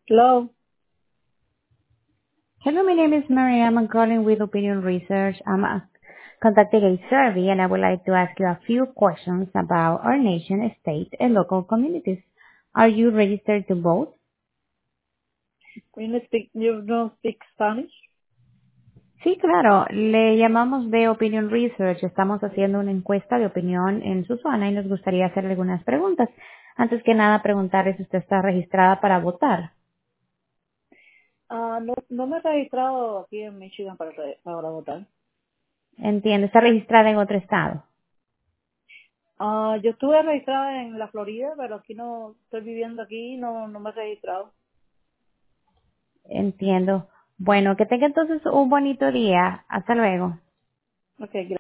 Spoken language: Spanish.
Hello. Hello, my name is Mariam. I'm calling with Opinion Research. Conducting a survey, and I would like to ask you a few questions about our nation, state, and local communities. Are you registered to vote? You don't speak Spanish? Sí, claro. Le llamamos de Opinion Research. Estamos haciendo una encuesta de opinión en su zona y nos gustaría hacerle algunas preguntas. Antes que nada, preguntarle si usted está registrada para votar. No me he registrado aquí en Michigan para votar. Entiendo, está registrada en otro estado. Yo estuve registrada en la Florida, pero aquí no estoy viviendo aquí, no me he registrado. Entiendo. Bueno, que tenga entonces un bonito día. Hasta luego. Okay,